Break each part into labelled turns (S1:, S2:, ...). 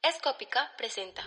S1: Escópica presenta.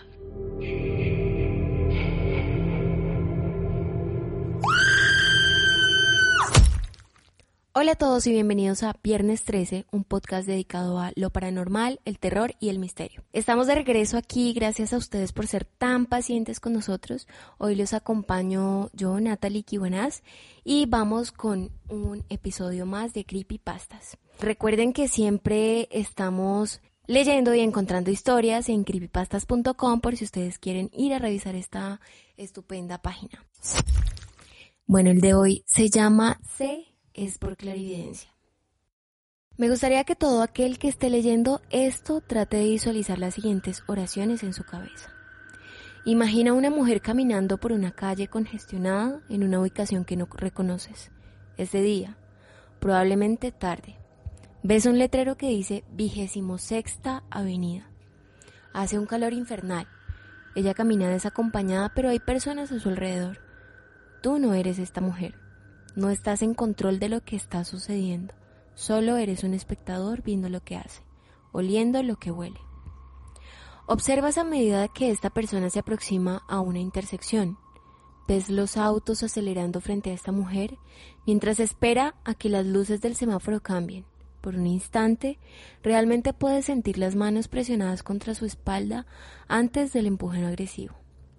S1: Hola a todos y bienvenidos a Viernes 13, un podcast dedicado a lo paranormal, el terror y el misterio. Estamos de regreso aquí, gracias a ustedes por ser tan pacientes con nosotros. Hoy los acompaño yo, Natalie Quibuenaz, y vamos con un episodio más de Creepypastas. Recuerden que siempre estamos leyendo y encontrando historias en creepypastas.com por si ustedes quieren ir a revisar esta estupenda página. Bueno, el de hoy se llama C es por clarividencia. Me gustaría que todo aquel que esté leyendo esto trate de visualizar las siguientes oraciones en su cabeza. Imagina una mujer caminando por una calle congestionada en una ubicación que no reconoces. Es de día, probablemente tarde. Ves un letrero que dice 26ª Avenida. Hace un calor infernal. Ella camina desacompañada, pero hay personas a su alrededor. Tú no eres esta mujer. No estás en control de lo que está sucediendo. Solo eres un espectador viendo lo que hace, oliendo lo que huele. Observas a medida que esta persona se aproxima a una intersección. Ves los autos acelerando frente a esta mujer mientras espera a que las luces del semáforo cambien. Por un instante, realmente puedes sentir las manos presionadas contra su espalda antes del empujón agresivo.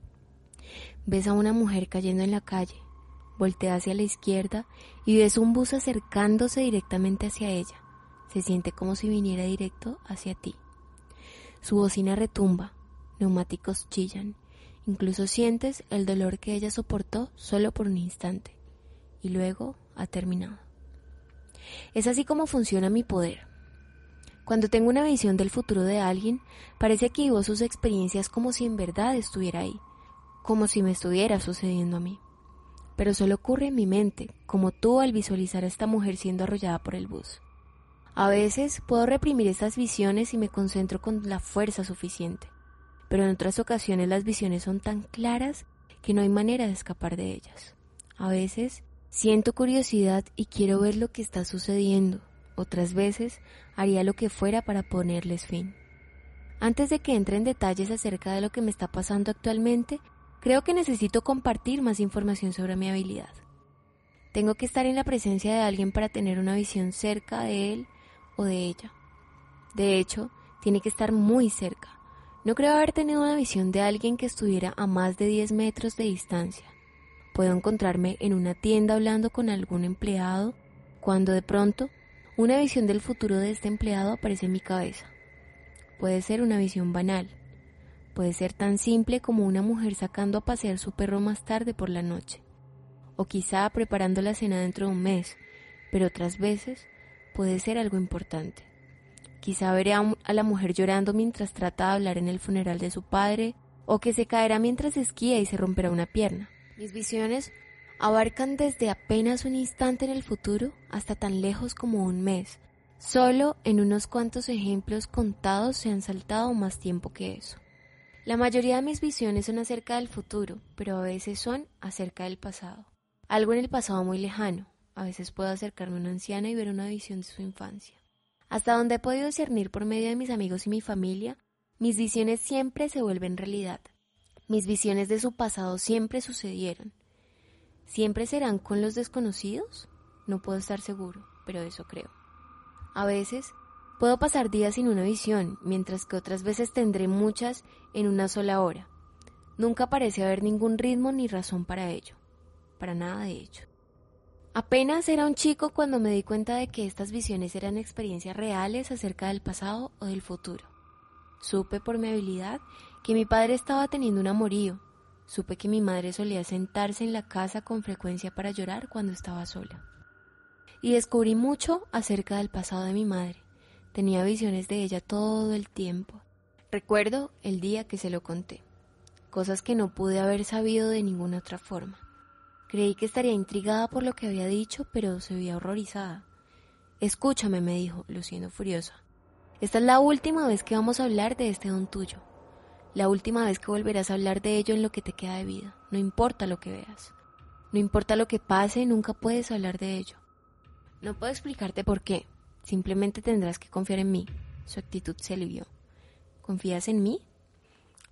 S1: Ves a una mujer cayendo en la calle. Voltea hacia la izquierda y ves un bus acercándose directamente hacia ella. Se siente como si viniera directo hacia ti. Su bocina retumba, neumáticos chillan. Incluso sientes el dolor que ella soportó solo por un instante. Y luego ha terminado. Es así como funciona mi poder. Cuando tengo una visión del futuro de alguien, parece que vivo sus experiencias como si en verdad estuviera ahí, como si me estuviera sucediendo a mí. Pero solo ocurre en mi mente, como tú al visualizar a esta mujer siendo arrollada por el bus. A veces puedo reprimir estas visiones y me concentro con la fuerza suficiente, pero en otras ocasiones las visiones son tan claras que no hay manera de escapar de ellas. A veces siento curiosidad y quiero ver lo que está sucediendo. Otras veces haría lo que fuera para ponerles fin. Antes de que entre en detalles acerca de lo que me está pasando actualmente, creo que necesito compartir más información sobre mi habilidad. Tengo que estar en la presencia de alguien para tener una visión cerca de él o de ella. De hecho, tiene que estar muy cerca. No creo haber tenido una visión de alguien que estuviera a más de 10 metros de distancia. Puedo encontrarme en una tienda hablando con algún empleado, cuando de pronto una visión del futuro de este empleado aparece en mi cabeza. Puede ser una visión banal. Puede ser tan simple como una mujer sacando a pasear su perro más tarde por la noche, o quizá preparando la cena dentro de un mes, pero otras veces puede ser algo importante. Quizá veré a la mujer llorando mientras trata de hablar en el funeral de su padre, o que se caerá mientras esquía y se romperá una pierna. Mis visiones abarcan desde apenas un instante en el futuro hasta tan lejos como un mes. Solo en unos cuantos ejemplos contados se han saltado más tiempo que eso. La mayoría de mis visiones son acerca del futuro, pero a veces son acerca del pasado. Algo en el pasado muy lejano. A veces puedo acercarme a una anciana y ver una visión de su infancia. Hasta donde he podido discernir por medio de mis amigos y mi familia, mis visiones siempre se vuelven realidad. Mis visiones de su pasado siempre sucedieron. ¿Siempre serán con los desconocidos? No puedo estar seguro, pero eso creo. A veces puedo pasar días sin una visión, mientras que otras veces tendré muchas en una sola hora. Nunca parece haber ningún ritmo ni razón para ello. Para nada de ello. Apenas era un chico cuando me di cuenta de que estas visiones eran experiencias reales acerca del pasado o del futuro. Supe por mi habilidad que mi padre estaba teniendo un amorío. Supe que mi madre solía sentarse en la casa con frecuencia para llorar cuando estaba sola. Y descubrí mucho acerca del pasado de mi madre. Tenía visiones de ella todo el tiempo. Recuerdo el día que se lo conté. Cosas que no pude haber sabido de ninguna otra forma. Creí que estaría intrigada por lo que había dicho, pero se veía horrorizada. Escúchame, me dijo, luciendo furiosa. Esta es la última vez que vamos a hablar de este don tuyo. La última vez que volverás a hablar de ello en lo que te queda de vida. No importa lo que veas. No importa lo que pase, nunca puedes hablar de ello. No puedo explicarte por qué. Simplemente tendrás que confiar en mí. Su actitud se alivió. ¿Confías en mí?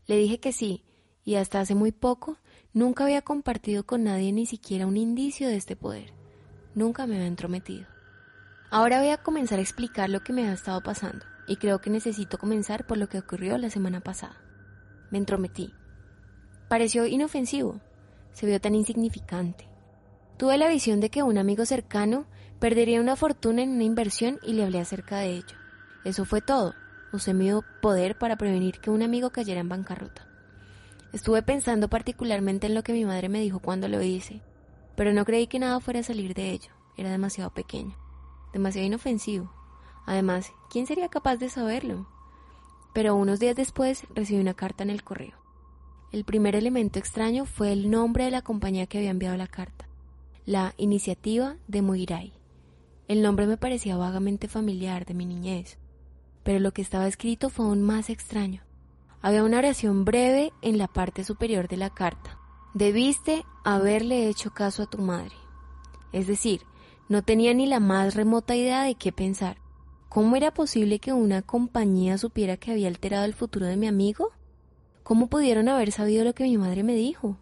S1: Le dije que sí, y hasta hace muy poco nunca había compartido con nadie ni siquiera un indicio de este poder. Nunca me había entrometido. Ahora voy a comenzar a explicar lo que me ha estado pasando, y creo que necesito comenzar por lo que ocurrió la semana pasada. Me entrometí. Pareció inofensivo, se vio tan insignificante. Tuve la visión de que un amigo cercano perdería una fortuna en una inversión y le hablé acerca de ello. Eso fue todo. Usé mi poder para prevenir que un amigo cayera en bancarrota. Estuve pensando particularmente en lo que mi madre me dijo cuando lo hice, pero no creí que nada fuera a salir de ello. Era demasiado pequeño, demasiado inofensivo. Además, ¿quién sería capaz de saberlo? Pero unos días después recibí una carta en el correo. El primer elemento extraño fue el nombre de la compañía que había enviado la carta, la Iniciativa de Moirai. El nombre me parecía vagamente familiar de mi niñez, pero lo que estaba escrito fue aún más extraño. Había una oración breve en la parte superior de la carta. Debiste haberle hecho caso a tu madre. Es decir, no tenía ni la más remota idea de qué pensar. ¿Cómo era posible que una compañía supiera que había alterado el futuro de mi amigo? ¿Cómo pudieron haber sabido lo que mi madre me dijo?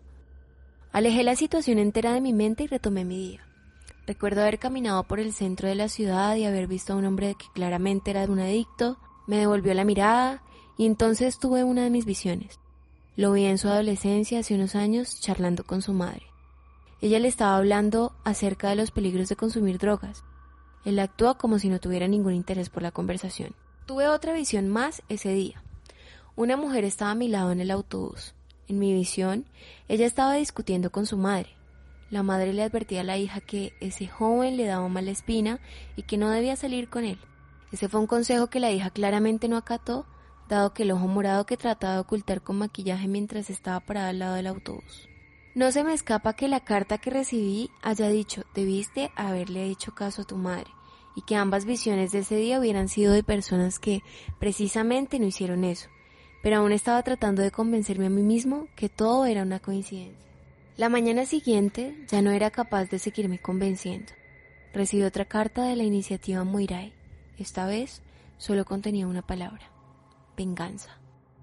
S1: Alejé la situación entera de mi mente y retomé mi día. Recuerdo haber caminado por el centro de la ciudad y haber visto a un hombre que claramente era un adicto. Me devolvió la mirada y entonces tuve una de mis visiones. Lo vi en su adolescencia hace unos años charlando con su madre. Ella le estaba hablando acerca de los peligros de consumir drogas. Él actuó como si no tuviera ningún interés por la conversación. Tuve otra visión más ese día. Una mujer estaba a mi lado en el autobús. En mi visión, ella estaba discutiendo con su madre. La madre le advertía a la hija que ese joven le daba mala espina y que no debía salir con él. Ese fue un consejo que la hija claramente no acató, dado que el ojo morado que trataba de ocultar con maquillaje mientras estaba parada al lado del autobús. No se me escapa que la carta que recibí haya dicho, debiste haberle hecho caso a tu madre, y que ambas visiones de ese día hubieran sido de personas que precisamente no hicieron eso. Pero aún estaba tratando de convencerme a mí mismo que todo era una coincidencia. La mañana siguiente ya no era capaz de seguirme convenciendo. Recibí otra carta de la Iniciativa Moirai. Esta vez solo contenía una palabra: venganza.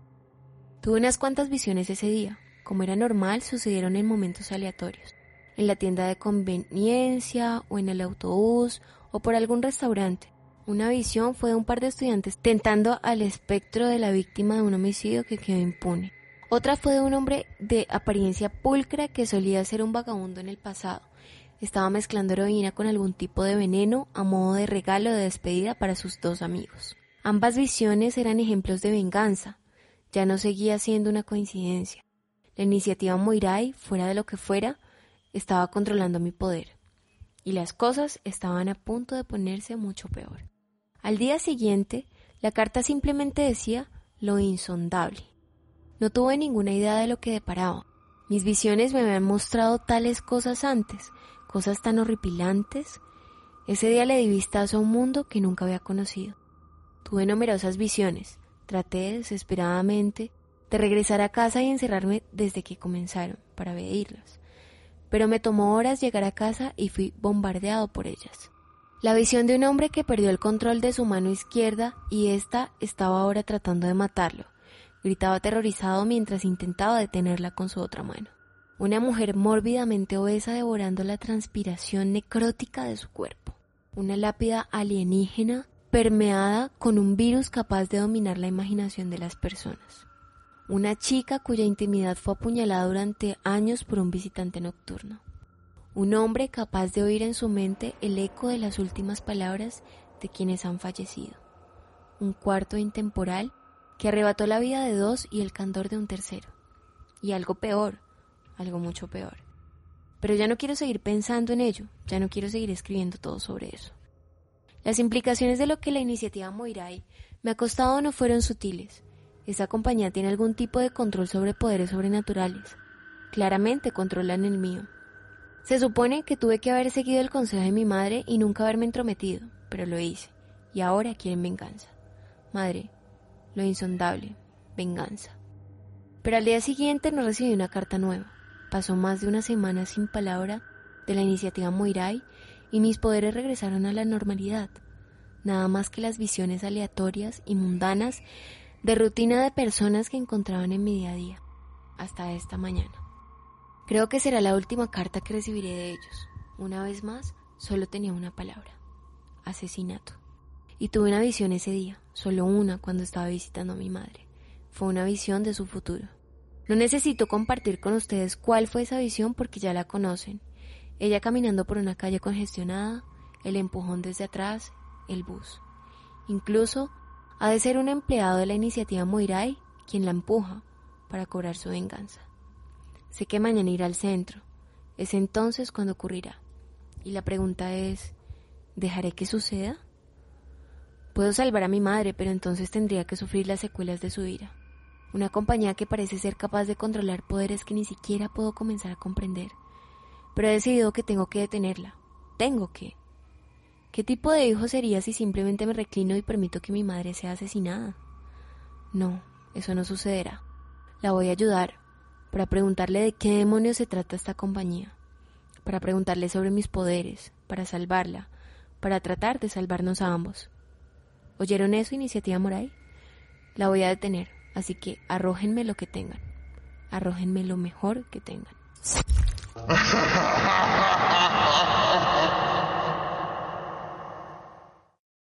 S1: Tuve unas cuantas visiones ese día. Como era normal, sucedieron en momentos aleatorios. En la tienda de conveniencia, o en el autobús, o por algún restaurante. Una visión fue de un par de estudiantes tentando al espectro de la víctima de un homicidio que quedó impune. Otra fue de un hombre de apariencia pulcra que solía ser un vagabundo en el pasado. Estaba mezclando heroína con algún tipo de veneno a modo de regalo de despedida para sus dos amigos. Ambas visiones eran ejemplos de venganza. Ya no seguía siendo una coincidencia. La Iniciativa Moirai, fuera de lo que fuera, estaba controlando mi poder. Y las cosas estaban a punto de ponerse mucho peor. Al día siguiente, la carta simplemente decía lo insondable. No tuve ninguna idea de lo que deparaba. Mis visiones me habían mostrado tales cosas antes, cosas tan horripilantes. Ese día le di vistazo a un mundo que nunca había conocido. Tuve numerosas visiones. Traté desesperadamente de regresar a casa y encerrarme desde que comenzaron para evadirlas. Pero me tomó horas llegar a casa y fui bombardeado por ellas. La visión de un hombre que perdió el control de su mano izquierda y ésta estaba ahora tratando de matarlo. Gritaba aterrorizado mientras intentaba detenerla con su otra mano. Una mujer mórbidamente obesa devorando la transpiración necrótica de su cuerpo. Una lápida alienígena permeada con un virus capaz de dominar la imaginación de las personas. Una chica cuya intimidad fue apuñalada durante años por un visitante nocturno. Un hombre capaz de oír en su mente el eco de las últimas palabras de quienes han fallecido. Un cuarto intemporal que arrebató la vida de dos y el candor de un tercero. Y algo peor, algo mucho peor. Pero ya no quiero seguir pensando en ello, ya no quiero seguir escribiendo todo sobre eso. Las implicaciones de lo que la Iniciativa Moirai me ha costado no fueron sutiles. Esa compañía tiene algún tipo de control sobre poderes sobrenaturales. Claramente controlan el mío. Se supone que tuve que haber seguido el consejo de mi madre y nunca haberme entrometido, pero lo hice, y ahora quieren venganza. Madre, lo insondable, venganza. Pero al día siguiente no recibí una carta nueva. Pasó más de una semana sin palabra de la Iniciativa Moirai y mis poderes regresaron a la normalidad. Nada más que las visiones aleatorias y mundanas de rutina de personas que encontraban en mi día a día, hasta esta mañana. Creo que será la última carta que recibiré de ellos. Una vez más, solo tenía una palabra: asesinato. Y tuve una visión ese día, solo una, cuando estaba visitando a mi madre. Fue una visión de su futuro. No necesito compartir con ustedes cuál fue esa visión porque ya la conocen. Ella caminando por una calle congestionada, el empujón desde atrás, el bus. Incluso ha de ser un empleado de la iniciativa Moirai quien la empuja para cobrar su venganza. Sé que mañana irá al centro. Es entonces cuando ocurrirá. Y la pregunta es, ¿dejaré que suceda? Puedo salvar a mi madre, pero entonces tendría que sufrir las secuelas de su ira. Una compañía que parece ser capaz de controlar poderes que ni siquiera puedo comenzar a comprender. Pero he decidido que tengo que detenerla. Tengo que. ¿Qué tipo de hijo sería si simplemente me reclino y permito que mi madre sea asesinada? No, eso no sucederá. La voy a ayudar, para preguntarle de qué demonios se trata esta compañía, para preguntarle sobre mis poderes, para salvarla, para tratar de salvarnos a ambos. ¿Oyeron eso, Iniciativa Moirai? La voy a detener, así que arrójenme lo que tengan. Arrójenme lo mejor que tengan.